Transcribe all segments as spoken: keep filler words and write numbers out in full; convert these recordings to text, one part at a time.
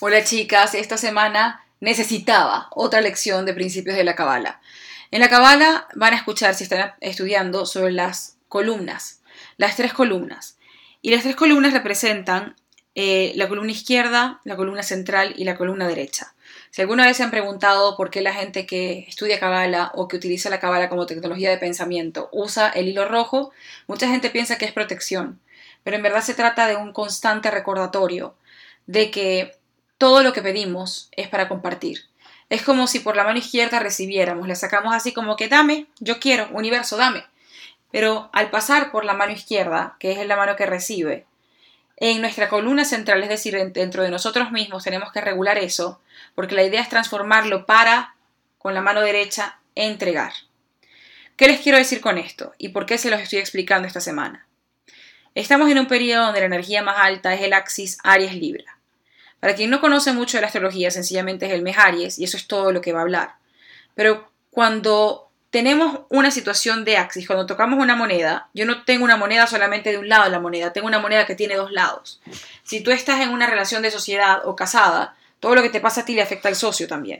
Hola chicas, esta semana necesitaba otra lección de principios de la Cábala. En la Cábala van a escuchar, si están estudiando, sobre las columnas, las tres columnas. Y las tres columnas representan eh, la columna izquierda, la columna central y la columna derecha. Si alguna vez se han preguntado por qué la gente que estudia Cábala o que utiliza la Cábala como tecnología de pensamiento usa el hilo rojo, mucha gente piensa que es protección, pero en verdad se trata de un constante recordatorio de que todo lo que pedimos es para compartir. Es como si por la mano izquierda recibiéramos, la sacamos así como que dame, yo quiero, universo, dame. Pero al pasar por la mano izquierda, que es la mano que recibe, en nuestra columna central, es decir, dentro de nosotros mismos tenemos que regular eso, porque la idea es transformarlo para, con la mano derecha, entregar. ¿Qué les quiero decir con esto? ¿Y por qué se los estoy explicando esta semana? Estamos en un periodo donde la energía más alta es el axis Aries-Libra. Para quien no conoce mucho de la astrología, sencillamente es el mes Aries y eso es todo lo que va a hablar. Pero cuando tenemos una situación de axis, cuando tocamos una moneda, yo no tengo una moneda solamente de un lado de la moneda, tengo una moneda que tiene dos lados. Si tú estás en una relación de sociedad o casada, todo lo que te pasa a ti le afecta al socio también.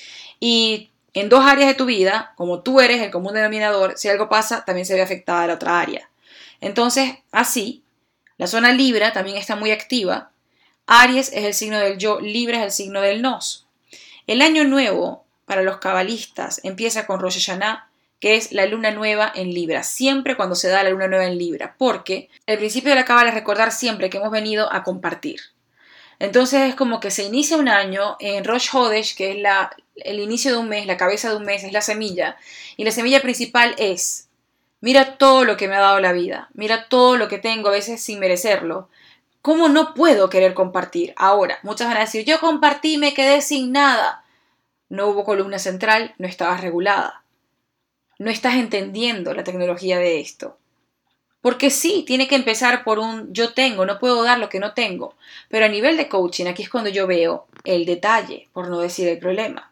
Y en dos áreas de tu vida, como tú eres el común denominador, si algo pasa, también se ve afectada a la otra área. Entonces, así, la zona Libra también está muy activa. Aries es el signo del yo, Libra es el signo del nos. El año nuevo para los cabalistas empieza con Rosh Hashanah, que es la luna nueva en Libra, siempre cuando se da la luna nueva en Libra, porque el principio de la Cábala es recordar siempre que hemos venido a compartir. Entonces es como que se inicia un año en Rosh Hodesh, que es la, el inicio de un mes, la cabeza de un mes, es la semilla, y la semilla principal es: mira todo lo que me ha dado la vida, mira todo lo que tengo, a veces sin merecerlo. ¿Cómo no puedo querer compartir? Ahora, muchas van a decir, yo compartí, me quedé sin nada. No hubo columna central, no estabas regulada. No estás entendiendo la tecnología de esto. Porque sí, tiene que empezar por un yo tengo, no puedo dar lo que no tengo. Pero a nivel de coaching, aquí es cuando yo veo el detalle, por no decir el problema.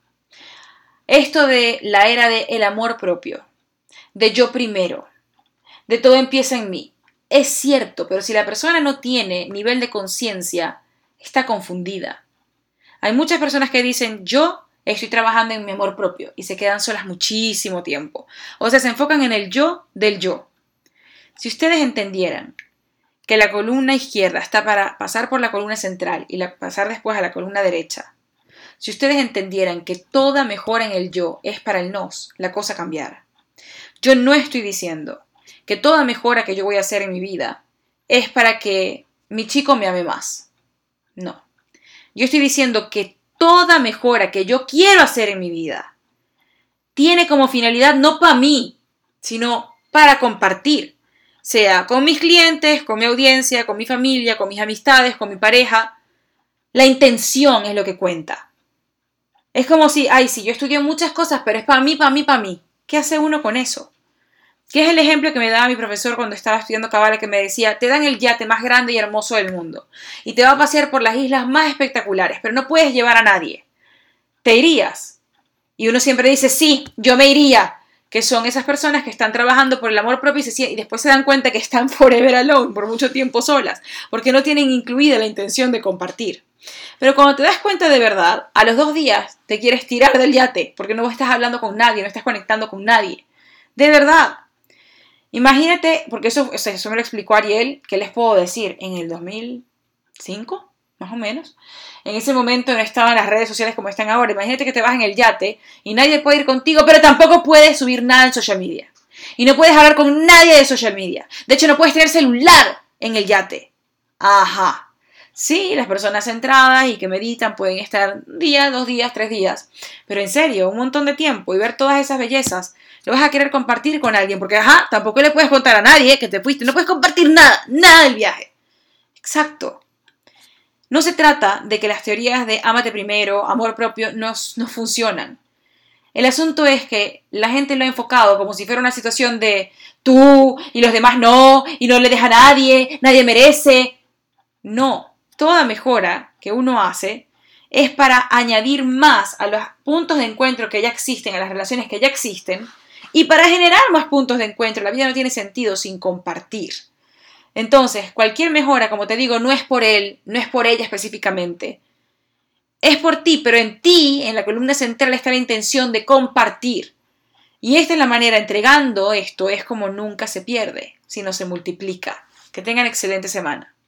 Esto de la era de el amor propio, de yo primero, de todo empieza en mí. Es cierto, pero si la persona no tiene nivel de conciencia, está confundida. Hay muchas personas que dicen, yo estoy trabajando en mi amor propio, y se quedan solas muchísimo tiempo. O sea, se enfocan en el yo del yo. Si ustedes entendieran que la columna izquierda está para pasar por la columna central y la, pasar después a la columna derecha, si ustedes entendieran que toda mejora en el yo es para el nos, la cosa cambiara. Yo no estoy diciendo que toda mejora que yo voy a hacer en mi vida es para que mi chico me ame más. No. Yo estoy diciendo que toda mejora que yo quiero hacer en mi vida tiene como finalidad no para mí, sino para compartir. Sea con mis clientes, con mi audiencia, con mi familia, con mis amistades, con mi pareja. La intención es lo que cuenta. Es como si, ay, sí, yo estudié muchas cosas, pero es para mí, para mí, para mí. ¿Qué hace uno con eso? Que es el ejemplo que me daba mi profesor cuando estaba estudiando Cábala, que me decía, te dan el yate más grande y hermoso del mundo y te va a pasear por las islas más espectaculares, pero no puedes llevar a nadie. ¿Te irías? Y uno siempre dice, sí, yo me iría, que son esas personas que están trabajando por el amor propio y, se, y después se dan cuenta que están forever alone, por mucho tiempo solas, porque no tienen incluida la intención de compartir. Pero cuando te das cuenta de verdad, a los dos días te quieres tirar del yate, porque no estás hablando con nadie, no estás conectando con nadie. De verdad. Imagínate, porque eso, eso me lo explicó Ariel, ¿qué les puedo decir? En el dos mil cinco, más o menos. En ese momento no estaban las redes sociales como están ahora. Imagínate que te vas en el yate y nadie puede ir contigo, pero tampoco puedes subir nada en social media. Y no puedes hablar con nadie de social media. De hecho, no puedes tener celular en el yate. Ajá. Sí, las personas centradas y que meditan pueden estar un día, dos días, tres días. Pero en serio, un montón de tiempo y ver todas esas bellezas, lo vas a querer compartir con alguien. Porque, ajá, tampoco le puedes contar a nadie que te fuiste. No puedes compartir nada, nada del viaje. Exacto. No se trata de que las teorías de ámate primero, amor propio, no, no funcionan. El asunto es que la gente lo ha enfocado como si fuera una situación de tú y los demás no, y no le deja a nadie, nadie merece. No. Toda mejora que uno hace es para añadir más a los puntos de encuentro que ya existen, a las relaciones que ya existen, y para generar más puntos de encuentro. La vida no tiene sentido sin compartir. Entonces, cualquier mejora, como te digo, no es por él, no es por ella específicamente. es por ti, pero en ti, en la columna central, está la intención de compartir. Y esta es la manera, entregando esto, es como nunca se pierde, sino se multiplica. Que tengan excelente semana.